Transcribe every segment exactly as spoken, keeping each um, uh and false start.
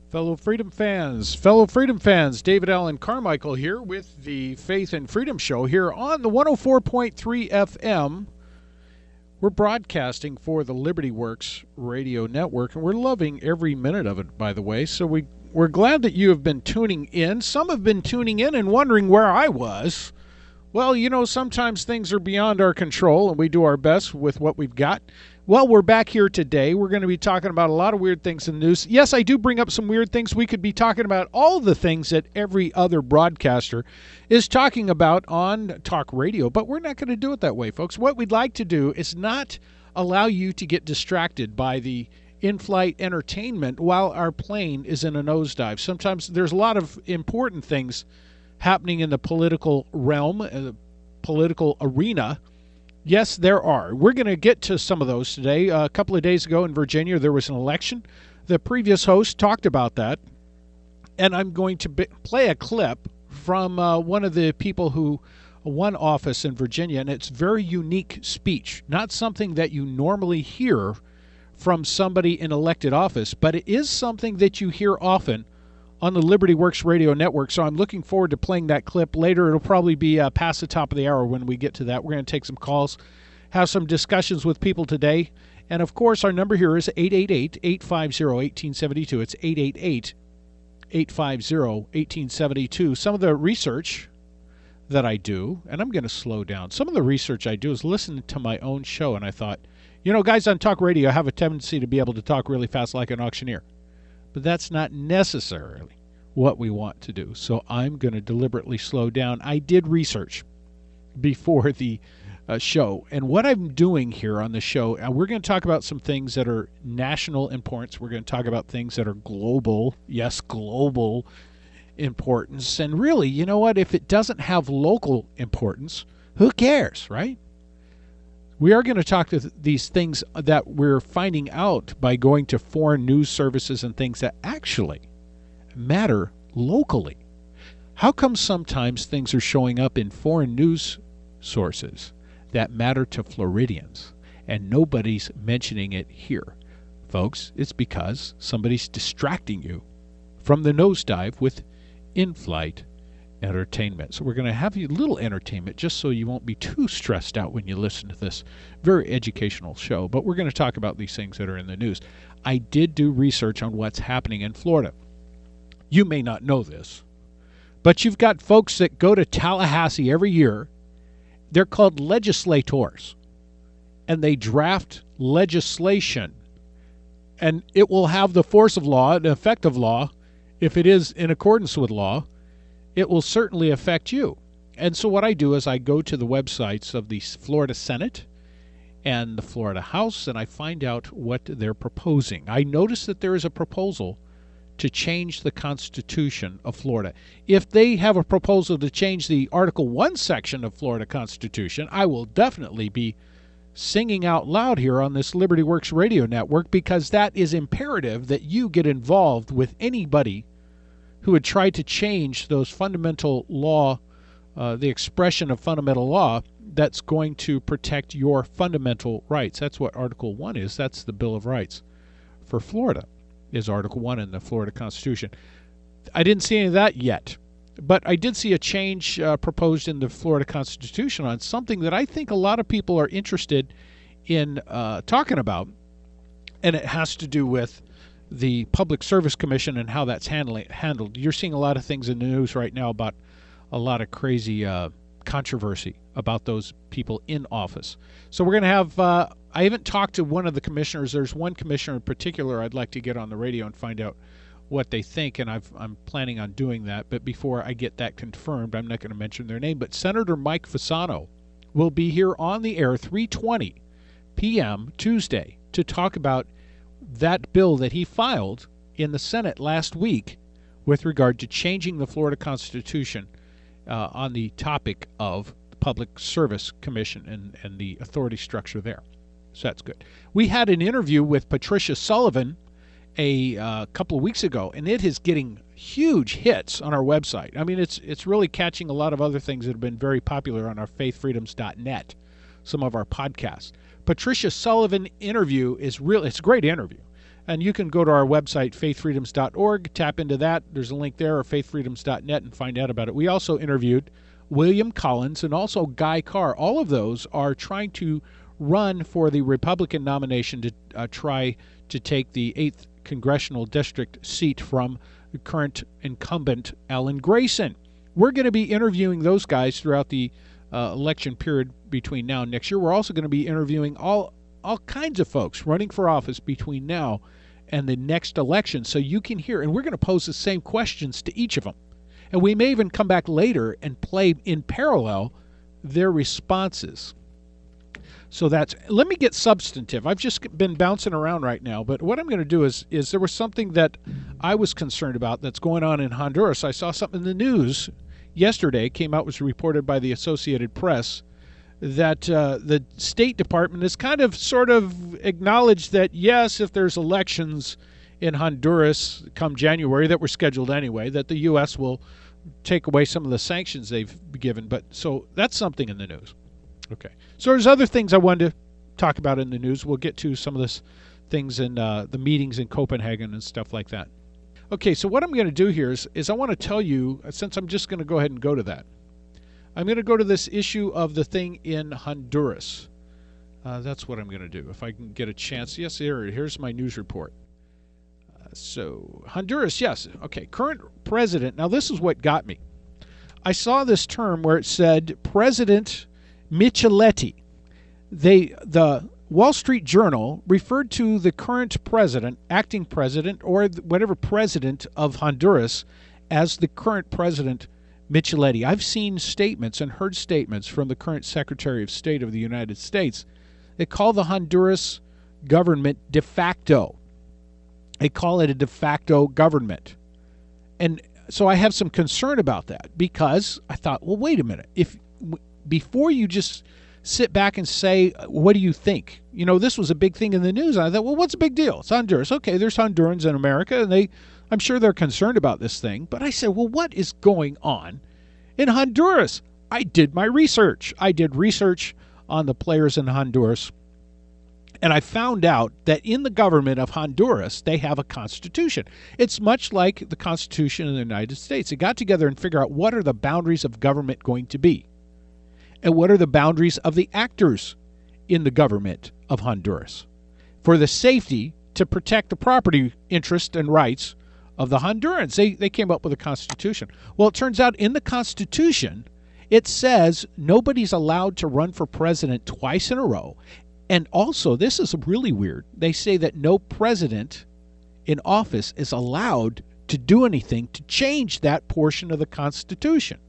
Fellow Freedom fans, fellow Freedom fans, David Allen Carmichael here with the Faith and Freedom Show here on the one oh four point three F M. We're broadcasting for the Liberty Works radio network, and we're loving every minute of it, by the way. So we, we're glad that you have been tuning in. Some have been tuning in and wondering where I was. Well, you know, sometimes things are beyond our control, and we do our best with what we've got. Well, we're back here today. We're going to be talking about a lot of weird things in the news. Yes, I do bring up some weird things. We could be talking about all the things that every other broadcaster is talking about on talk radio, but we're not going to do it that way, folks. What we'd like to do is not allow you to get distracted by the in-flight entertainment while our plane is in a nosedive. Sometimes there's a lot of important things happening in the political realm, uh, the political arena. Yes, there are. We're going to get to some of those today. Uh, a couple of days ago in Virginia, there was an election. The previous host talked about that, and I'm going to be- play a clip from uh, one of the people who won office in Virginia, and it's very unique speech, not something that you normally hear from somebody in elected office, but it is something that you hear often on the Liberty Works radio network. So I'm looking forward to playing that clip later. It'll probably be uh, past the top of the hour when we get to that. We're going to take some calls, have some discussions with people today. And, of course, our number here is eight eight eight, eight five zero, one eight seven two. It's eight eight eight, eight five zero, one eight seven two. Some of the research that I do, and I'm going to slow down, some of the research I do is listen to my own show, and I thought, you know, guys on talk radio have a tendency to be able to talk really fast like an auctioneer. But that's not necessarily what we want to do. So I'm going to deliberately slow down. I did research before the uh, show. And what I'm doing here on the show, uh, we're going to talk about some things that are national importance. We're going to talk about things that are global. Yes, global importance. And really, you know what? If it doesn't have local importance, who cares, right? We are going to talk to th- these things that we're finding out by going to foreign news services and things that actually matter locally. How come sometimes things are showing up in foreign news sources that matter to Floridians and nobody's mentioning it here? Folks, it's because somebody's distracting you from the nosedive with in-flight entertainment. So we're going to have a little entertainment just so you won't be too stressed out when you listen to this very educational show. But we're going to talk about these things that are in the news. I did do research on what's happening in Florida. You may not know this, but you've got folks that go to Tallahassee every year. They're called legislators, and they draft legislation, and it will have the force of law, the effect of law, if it is in accordance with law. It will certainly affect you. And so what I do is I go to the websites of the Florida Senate and the Florida House, and I find out what they're proposing. I notice that there is a proposal to change the Constitution of Florida. If they have a proposal to change the Article one section of Florida Constitution, I will definitely be singing out loud here on this Liberty Works radio network, because that is imperative that you get involved with anybody who would try to change those fundamental law, uh, the expression of fundamental law that's going to protect your fundamental rights. That's what Article one is. That's the Bill of Rights for Florida, is Article one in the Florida Constitution. I didn't see any of that yet, but I did see a change uh, proposed in the Florida Constitution on something that I think a lot of people are interested in uh, talking about, and it has to do with the Public Service Commission and how that's handling, handled. You're seeing a lot of things in the news right now about a lot of crazy uh, controversy about those people in office. So we're going to have, uh, I haven't talked to one of the commissioners. There's one commissioner in particular I'd like to get on the radio and find out what they think, and I've, I'm planning on doing that. But before I get that confirmed, I'm not going to mention their name. But Senator Mike Fasano will be here on the air three twenty p.m. Tuesday to talk about that bill that he filed in the Senate last week with regard to changing the Florida Constitution uh, on the topic of the Public Service Commission and, and the authority structure there. So that's good. We had an interview with Patricia Sullivan a uh, couple of weeks ago, and it is getting huge hits on our website. I mean, it's it's really catching a lot of other things that have been very popular on our faith freedoms dot net, some of our podcasts. Patricia Sullivan interview is real. It's a great interview. And you can go to our website, faith freedoms dot org, tap into that. There's a link there, or faith freedoms dot net, and find out about it. We also interviewed William Collins and also Guy Carr. All of those are trying to run for the Republican nomination to uh, try to take the eighth Congressional District seat from the current incumbent Alan Grayson. We're going to be interviewing those guys throughout the uh, election period between now and next year. We're also going to be interviewing all all kinds of folks running for office between now and the next election, so you can hear, and we're going to pose the same questions to each of them. And we may even come back later and play in parallel their responses. So that's, let me get substantive. I've just been bouncing around right now, but what I'm going to do is, is there was something that I was concerned about that's going on in Honduras. I saw something in the news yesterday, came out, was reported by the Associated Press, that uh, the State Department has kind of sort of acknowledged that, yes, if there's elections in Honduras come January that were scheduled anyway, that the U S will take away some of the sanctions they've given. But so that's something in the news. Okay. So there's other things I wanted to talk about in the news. We'll get to some of this things in uh, the meetings in Copenhagen and stuff like that. Okay, so what I'm going to do here is, is I want to tell you, since I'm just going to go ahead and go to that, I'm going to go to this issue of the thing in Honduras. Uh, that's what I'm going to do, if I can get a chance. Yes, here, here's my news report. Uh, so, Honduras, yes. Okay, current president. Now, this is what got me. I saw this term where it said President Micheletti. They, the Wall Street Journal referred to the current president, acting president, or whatever president of Honduras as the current president Micheletti. I've seen statements and heard statements from the current Secretary of State of the United States that call the Honduras government de facto. They call it a de facto government. And so I have some concern about that, because I thought, well, wait a minute. If before you just sit back and say, what do you think? You know, this was a big thing in the news. And I thought, well, what's a big deal? It's Honduras. Okay, there's Hondurans in America, and they I'm sure they're concerned about this thing, but I said, well, what is going on in Honduras? I did my research. I did research on the players in Honduras, and I found out that in the government of Honduras, they have a constitution. It's much like the Constitution in the United States. They got together and figured out what are the boundaries of government going to be, and what are the boundaries of the actors in the government of Honduras for the safety to protect the property interest and rights of the Hondurans. They, they came up with a constitution. Well, it turns out in the Constitution, it says nobody's allowed to run for president twice in a row. And also, this is really weird. They say that no president in office is allowed to do anything to change that portion of the Constitution.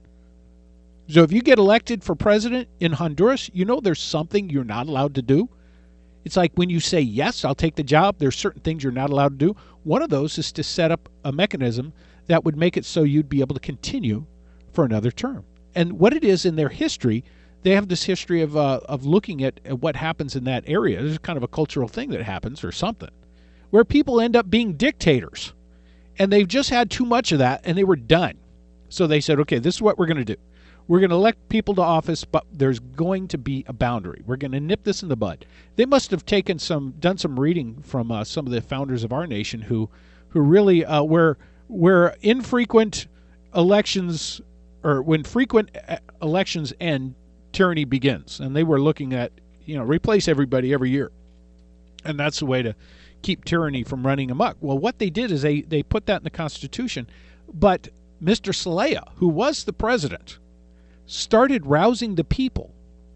So if you get elected for president in Honduras, you know there's something you're not allowed to do. It's like when you say, yes, I'll take the job, there's certain things you're not allowed to do. One of those is to set up a mechanism that would make it so you'd be able to continue for another term. And what it is in their history, they have this history of uh, of looking at, at what happens in that area. There's kind of a cultural thing that happens or something, where people end up being dictators. And they've just had too much of that, and they were done. So they said, okay, this is what we're going to do. We're going to elect people to office, but there's going to be a boundary. We're going to nip this in the bud. They must have taken some, done some reading from uh, some of the founders of our nation who, who really, uh, where, where infrequent elections, or when frequent elections end, tyranny begins. And they were looking at, you know, replace everybody every year. And that's the way to keep tyranny from running amok. Well, what they did is they, they put that in the Constitution. But Mister Zelaya, who was the president, started rousing the people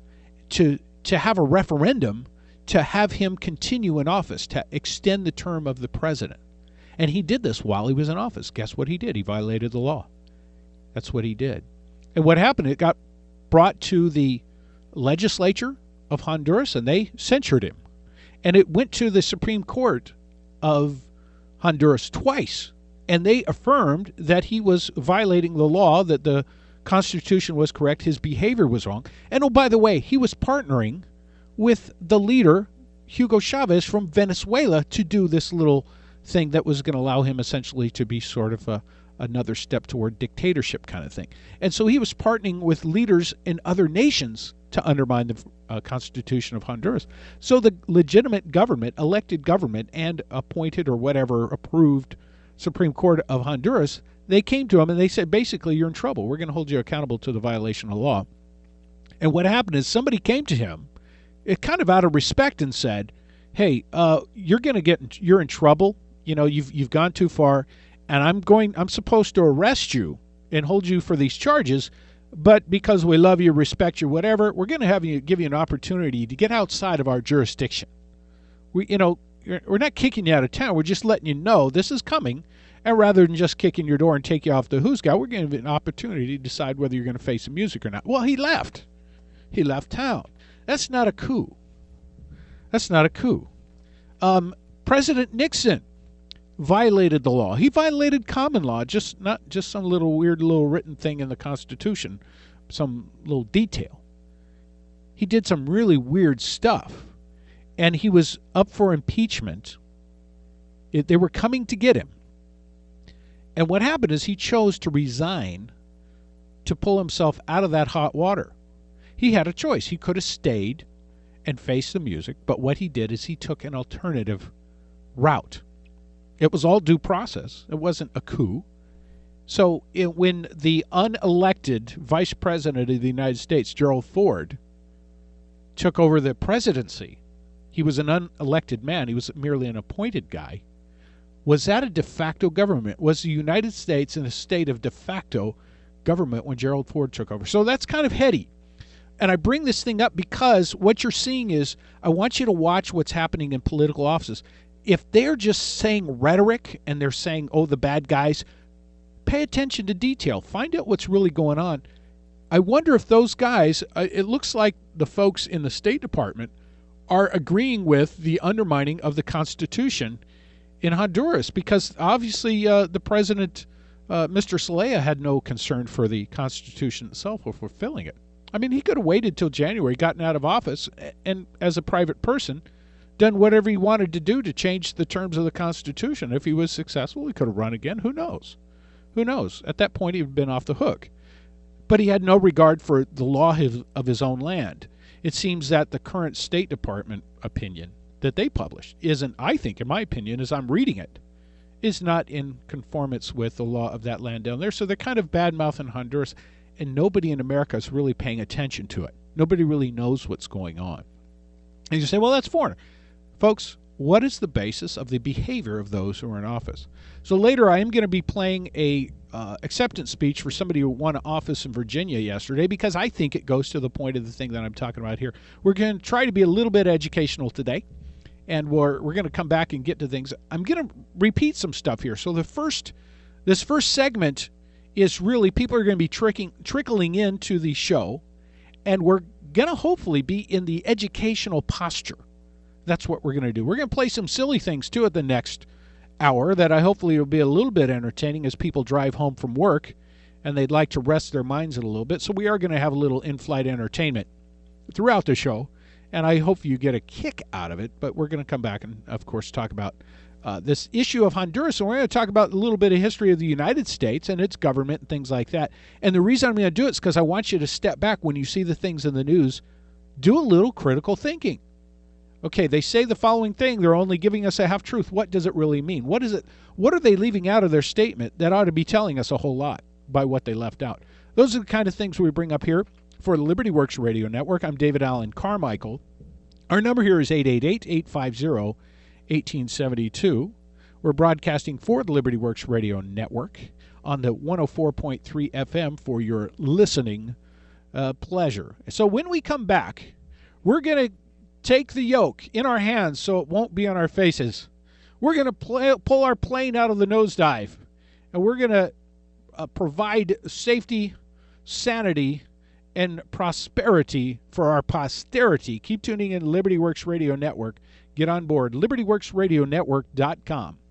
to to have a referendum to have him continue in office, to extend the term of the president. And he did this while he was in office. Guess what he did? He violated the law. That's what he did. And what happened, it got brought to the legislature of Honduras, and they censured him. And it went to the Supreme Court of Honduras twice, and they affirmed that he was violating the law, that the Constitution was correct, his behavior was wrong. And oh, by the way, he was partnering with the leader, Hugo Chavez from Venezuela, to do this little thing that was going to allow him essentially to be sort of a, another step toward dictatorship kind of thing. And so he was partnering with leaders in other nations to undermine the uh, Constitution of Honduras. So the legitimate government, elected government, and appointed or whatever approved Supreme Court of Honduras, they came to him and they said, basically, you're in trouble. We're going to hold you accountable to the violation of law. And what happened is somebody came to him, it kind of out of respect, and said, hey, uh, you're going to get, in, you're in trouble. You know, you've you've gone too far, and I'm going, I'm supposed to arrest you and hold you for these charges. But because we love you, respect you, whatever, we're going to have you give you an opportunity to get outside of our jurisdiction. We, you know, we're not kicking you out of town. We're just letting you know this is coming. And rather than just kicking your door and take you off the hoosgow, we're going to give you an opportunity to decide whether you're going to face some music or not. Well, he left. He left town. That's not a coup. That's not a coup. Um, President Nixon violated the law. He violated common law, just not just some little weird little written thing in the Constitution, some little detail. He did some really weird stuff, and he was up for impeachment. It, they were coming to get him. And what happened is he chose to resign to pull himself out of that hot water. He had a choice. He could have stayed and faced the music, but what he did is he took an alternative route. It was all due process. It wasn't a coup. So it, when the unelected Vice President of the United States, Gerald Ford, took over the presidency, he was an unelected man. He was merely an appointed guy. Was that a de facto government? Was the United States in a state of de facto government when Gerald Ford took over? So that's kind of heady. And I bring this thing up because what you're seeing is, I want you to watch what's happening in political offices. If they're just saying rhetoric and they're saying, oh, the bad guys, pay attention to detail. Find out what's really going on. I wonder if those guys, uh, it looks like the folks in the State Department are agreeing with the undermining of the Constitution in Honduras, because obviously uh, the president, uh, Mister Zelaya, had no concern for the Constitution itself or fulfilling it. I mean, he could have waited till January, gotten out of office, and as a private person, done whatever he wanted to do to change the terms of the Constitution. If he was successful, he could have run again. Who knows? Who knows? At that point, he'd been off the hook. But he had no regard for the law of his own land. It seems that the current State Department opinion that they published isn't, I think, in my opinion, as I'm reading it, is not in conformance with the law of that land down there. So they're kind of bad-mouthing Honduras, and nobody in America is really paying attention to it. Nobody really knows what's going on. And you say, well, that's foreigner. Folks, what is the basis of the behavior of those who are in office? So later I am going to be playing a uh, acceptance speech for somebody who won office in Virginia yesterday, because I think it goes to the point of the thing that I'm talking about here. We're going to try to be a little bit educational today, and we're, we're going to come back and get to things. I'm going to repeat some stuff here. So the first, this first segment is really, people are going to be tricking, trickling into the show, and we're going to hopefully be in the educational posture. That's what we're going to do. We're going to play some silly things, too, at the next hour that I hopefully will be a little bit entertaining as people drive home from work and they'd like to rest their minds a little bit. So we are going to have a little in-flight entertainment throughout the show, and I hope you get a kick out of it. But we're going to come back and, of course, talk about uh, this issue of Honduras, and we're going to talk about a little bit of history of the United States and its government and things like that. And the reason I'm going to do it is because I want you to step back when you see the things in the news. Do a little critical thinking. Okay, they say the following thing. They're only giving us a half-truth. What does it really mean? What is it? What are they leaving out of their statement that ought to be telling us a whole lot by what they left out? Those are the kind of things we bring up here for the Liberty Works Radio Network. I'm David Allen Carmichael. Our number here is eight eight eight, eight five zero, one eight seven two. We're broadcasting for the Liberty Works Radio Network on the one oh four point three F M for your listening uh, pleasure. So when we come back, we're going to take the yoke in our hands so it won't be on our faces. We're going to pull our plane out of the nosedive, and we're going to uh, provide safety, sanity, and prosperity for our posterity. Keep tuning in Liberty Works Radio Network. Get on board, liberty works radio network dot com.